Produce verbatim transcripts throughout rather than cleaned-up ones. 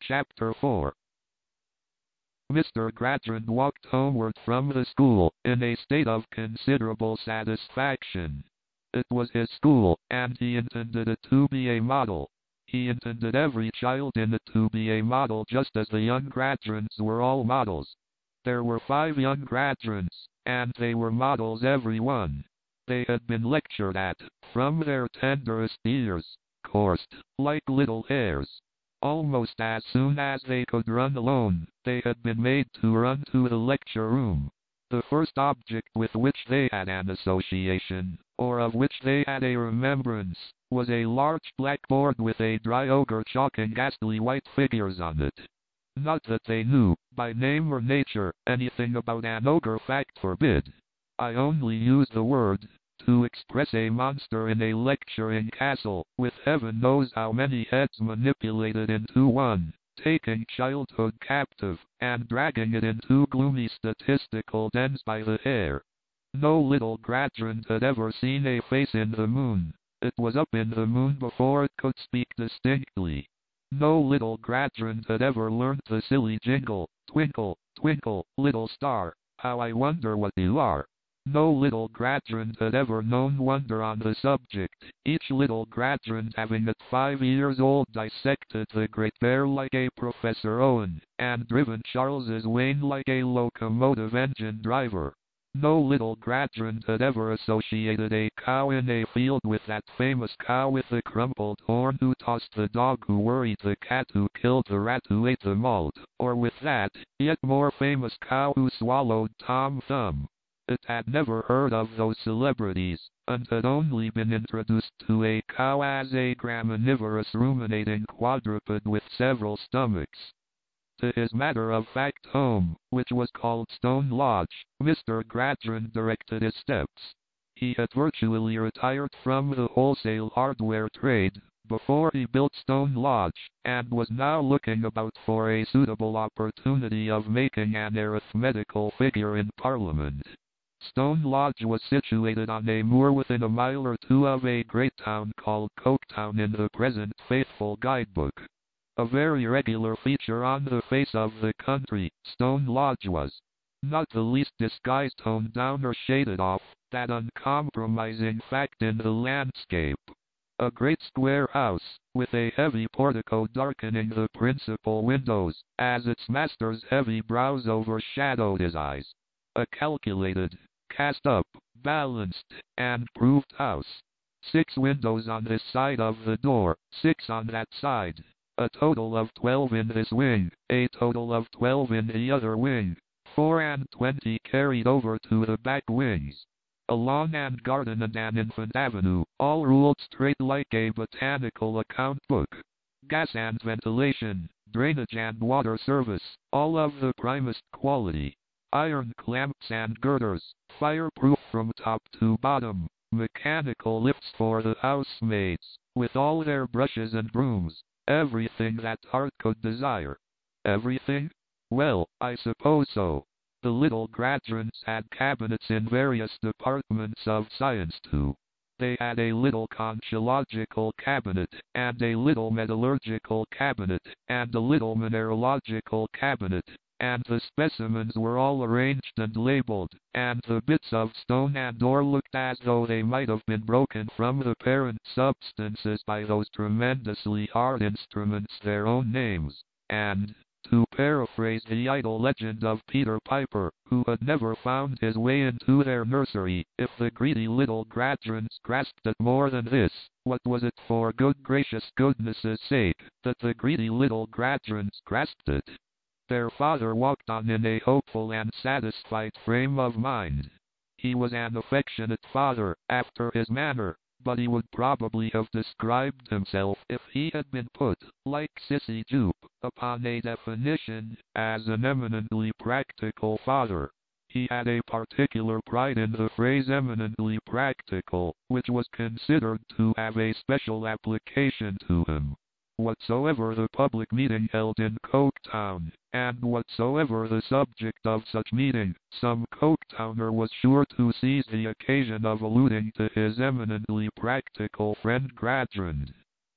Chapter four. Mister Gradgrind walked homeward from the school, in a state of considerable satisfaction. It was his school, and he intended it to be a model. He intended every child in it to be a model, just as the young Gradgrinds were all models. There were five young Gradgrinds, and they were models every one. They had been lectured at, from their tenderest years, coursed, like little hares. Almost as soon as they could run alone, they had been made to run to the lecture room. The first object with which they had an association, or of which they had a remembrance, was a large blackboard with a dry ogre chalk and ghastly white figures on it. Not that they knew, by name or nature, anything about an ogre, fact forbid. I only use the word to express a monster in a lecturing castle, with heaven knows how many heads manipulated into one, taking childhood captive, and dragging it into gloomy statistical dens by the hair. No little Gradgrind had ever seen a face in the moon. It was up in the moon before it could speak distinctly. No little Gradgrind had ever learned the silly jingle, twinkle, twinkle, little star, how I wonder what you are. No little Gradgrind had ever known wonder on the subject, each little Gradgrind having at five years old dissected the Great Bear like a Professor Owen, and driven Charles's Wain like a locomotive engine driver. No little Gradgrind had ever associated a cow in a field with that famous cow with the crumpled horn who tossed the dog who worried the cat who killed the rat who ate the malt, or with that, yet more famous cow who swallowed Tom Thumb. It had never heard of those celebrities, and had only been introduced to a cow as a graminivorous ruminating quadruped with several stomachs. To his matter-of-fact home, which was called Stone Lodge, Mister Gradgrind directed his steps. He had virtually retired from the wholesale hardware trade before he built Stone Lodge, and was now looking about for a suitable opportunity of making an arithmetical figure in Parliament. Stone Lodge was situated on a moor within a mile or two of a great town called Coketown in the present faithful guidebook. A very regular feature on the face of the country, Stone Lodge was. Not the least disguise toned down or shaded off, that uncompromising fact in the landscape. A great square house, with a heavy portico darkening the principal windows, as its master's heavy brows overshadowed his eyes. A calculated, cast-up, balanced, and proved house. Six windows on this side of the door, six on that side. A total of twelve in this wing, a total of twelve in the other wing. Four and twenty carried over to the back wings. A lawn and garden and an infant avenue, all ruled straight like a botanical account book. Gas and ventilation, drainage and water service, all of the primest quality. Iron clamps and girders, fireproof from top to bottom. Mechanical lifts for the housemaids, with all their brushes and brooms. Everything that heart could desire. Everything? Well, I suppose so. The little Gradgrinds had cabinets in various departments of science too. They had a little conchological cabinet, and a little metallurgical cabinet, and a little mineralogical cabinet, and the specimens were all arranged and labeled, and the bits of stone and ore looked as though they might have been broken from the parent substances by those tremendously hard instruments their own names, and, to paraphrase the idle legend of Peter Piper, who had never found his way into their nursery, if the greedy little Gradgrinds grasped at more than this, what was it for good gracious goodness' sake, that the greedy little Gradgrinds grasped it? Their father walked on in a hopeful and satisfied frame of mind. He was an affectionate father, after his manner, but he would probably have described himself, if he had been put, like Sissy Jupe, upon a definition, as an eminently practical father. He had a particular pride in the phrase eminently practical, which was considered to have a special application to him. Whatsoever the public meeting held in Coketown, and whatsoever the subject of such meeting, some Coketowner was sure to seize the occasion of alluding to his eminently practical friend Gradgrind.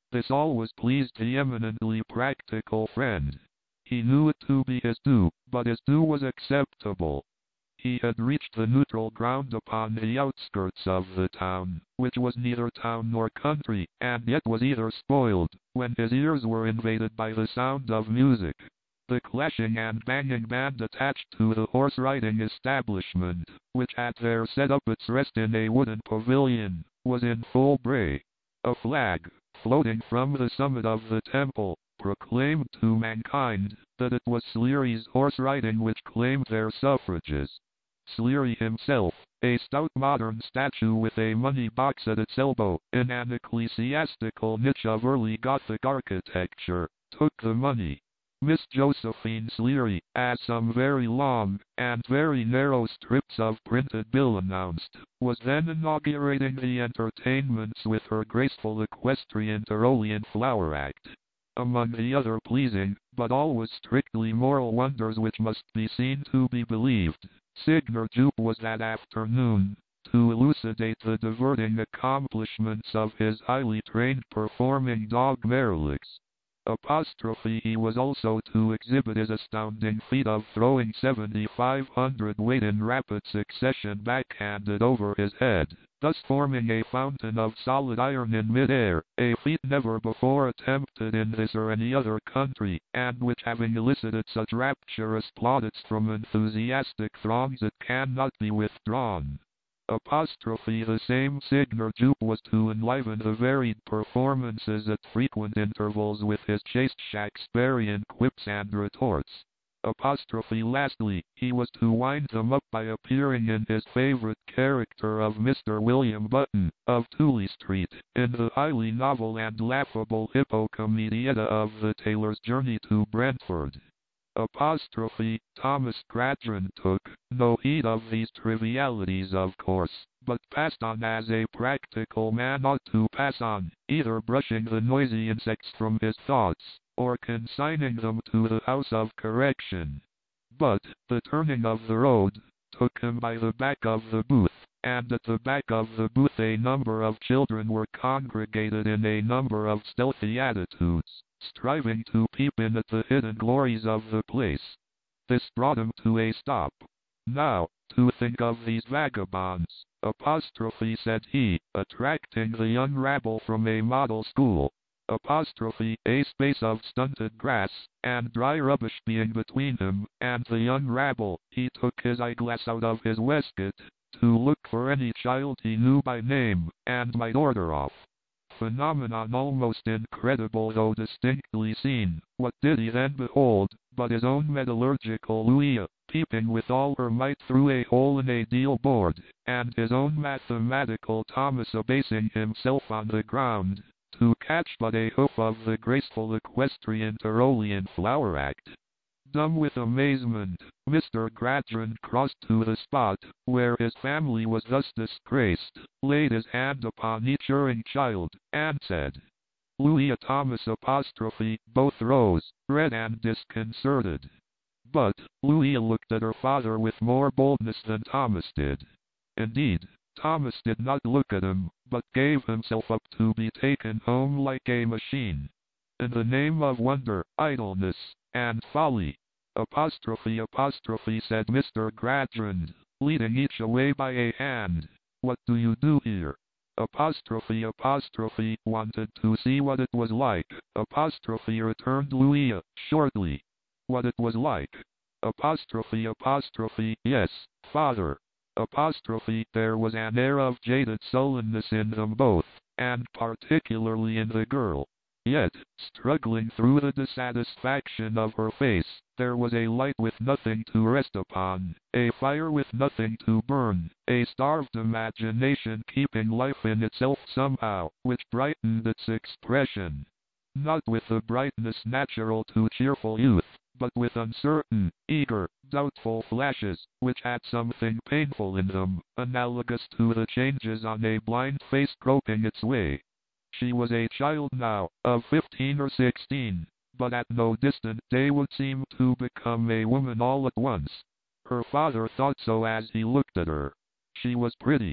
This always pleased the eminently practical friend. He knew it to be his due, but his due was acceptable. He had reached the neutral ground upon the outskirts of the town, which was neither town nor country, and yet was either spoiled, when his ears were invaded by the sound of music. The clashing and banging band attached to the horse-riding establishment, which had there set up its rest in a wooden pavilion, was in full bray. A flag, floating from the summit of the temple, proclaimed to mankind that it was Sleary's horse-riding which claimed their suffrages. Sleary himself, a stout modern statue with a money box at its elbow, in an ecclesiastical niche of early Gothic architecture, took the money. Miss Josephine Sleary, as some very long and very narrow strips of printed bill announced, was then inaugurating the entertainments with her graceful equestrian Tyrolean flower act. Among the other pleasing, but always strictly moral wonders which must be seen to be believed, Signor Jupe was that afternoon, to elucidate the diverting accomplishments of his highly trained performing dog Merlix. Apostrophe he was also to exhibit his astounding feat of throwing seventy-five hundred weight in rapid succession backhanded over his head, thus forming a fountain of solid iron in mid-air, a feat never before attempted in this or any other country, and which having elicited such rapturous plaudits from enthusiastic throngs it cannot be withdrawn. Apostrophe the same Signor Jupe was to enliven the varied performances at frequent intervals with his chaste Shakespearean quips and retorts. Apostrophe lastly, he was to wind them up by appearing in his favorite character of Mister William Button, of Tooley Street, in the highly novel and laughable Hippocomedietta of the Tailor's Journey to Brentford. Apostrophe, Thomas Gratran took no heed of these trivialities of course, but passed on as a practical man ought to pass on, either brushing the noisy insects from his thoughts, or consigning them to the house of correction. But, the turning of the road, took him by the back of the booth, and at the back of the booth a number of children were congregated in a number of stealthy attitudes, striving to peep in at the hidden glories of the place. This brought him to a stop. Now, to think of these vagabonds, apostrophe said he, attracting the young rabble from a model school, apostrophe, a space of stunted grass and dry rubbish being between him and the young rabble, he took his eyeglass out of his waistcoat, to look for any child he knew by name, and might order off. Phenomenon almost incredible though distinctly seen, what did he then behold, but his own metallurgical Louisa, peeping with all her might through a hole in a deal board, and his own mathematical Thomas abasing himself on the ground, to catch but a hoof of the graceful equestrian Tyrolean flower act. Dumb with amazement, Mister Gratran crossed to the spot where his family was thus disgraced, laid his hand upon each erring child, and said, Louisa Thomas apostrophe, both rose, red and disconcerted. But, Louisa looked at her father with more boldness than Thomas did. Indeed, Thomas did not look at him, but gave himself up to be taken home like a machine. In the name of wonder, idleness, and folly, apostrophe apostrophe said Mister Gratran, leading each away by a hand, what do you do here? Apostrophe apostrophe wanted to see what it was like, apostrophe returned Louisa, shortly. What it was like. Apostrophe apostrophe, yes, father. Apostrophe, there was an air of jaded sullenness in them both, and particularly in the girl. Yet, struggling through the dissatisfaction of her face, there was a light with nothing to rest upon, a fire with nothing to burn, a starved imagination keeping life in itself somehow, which brightened its expression. Not with the brightness natural to cheerful youth, but with uncertain, eager, doubtful flashes, which had something painful in them, analogous to the changes on a blind face groping its way. She was a child now, of fifteen or sixteen, but at no distant day would seem to become a woman all at once. Her father thought so as he looked at her. She was pretty.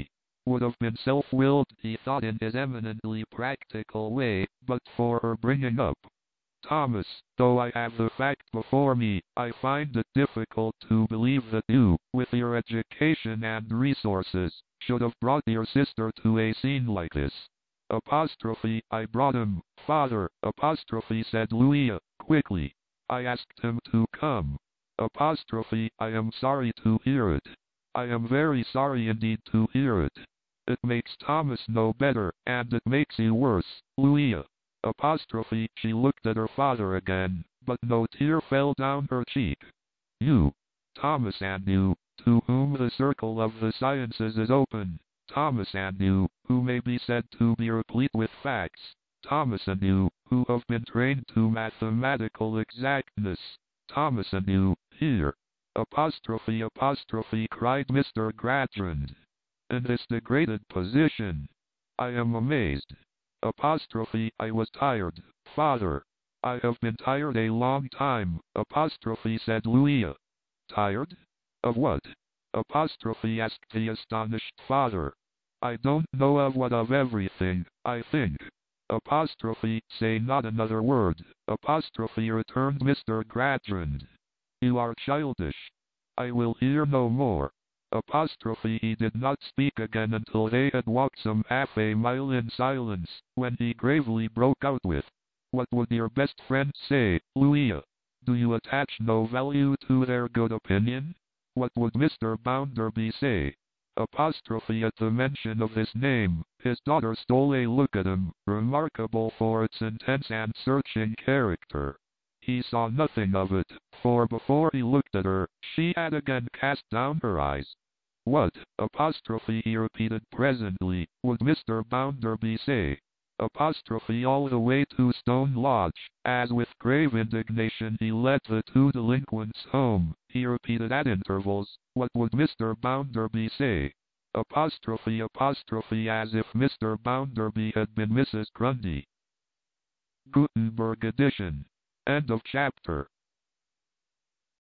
would have been self-willed, he thought in his eminently practical way, but for her bringing up. Thomas, though I have the fact before me, I find it difficult to believe that you, with your education and resources, should have brought your sister to a scene like this. Apostrophe, I brought him, father, apostrophe, said Louisa, quickly. I asked him to come. Apostrophe, I am sorry to hear it. I am very sorry indeed to hear it. It makes Thomas no better, and it makes you worse, Louisa. Apostrophe, she looked at her father again, but no tear fell down her cheek. You, Thomas, and you, to whom the circle of the sciences is open, Thomas, and you, who may be said to be replete with facts, Thomas, and you, who have been trained to mathematical exactness, Thomas, and you, here. Apostrophe, apostrophe, cried Mister Gradgrind. In this degraded position, I am amazed. Apostrophe, I was tired, father. I have been tired a long time, apostrophe, said Louisa. Tired? Of what? Apostrophe, asked the astonished father. I don't know of what, of everything, I think. Apostrophe, say not another word, apostrophe, returned Mister Gradgrind. You are childish. I will hear no more. Apostrophe, he did not speak again until they had walked some half a mile in silence, when he gravely broke out with, what would your best friend say, Louisa? Do you attach no value to their good opinion? What would Mister Bounderby say? Apostrophe, at the mention of this name, his daughter stole a look at him, remarkable for its intense and searching character. He saw nothing of it, for before he looked at her, she had again cast down her eyes. What, apostrophe, he repeated presently, would Mister Bounderby say? Apostrophe, all the way to Stone Lodge, as with grave indignation he led the two delinquents home, he repeated at intervals, what would Mister Bounderby say? Apostrophe, apostrophe, as if Mister Bounderby had been Missus Grundy. Gutenberg edition. End of chapter.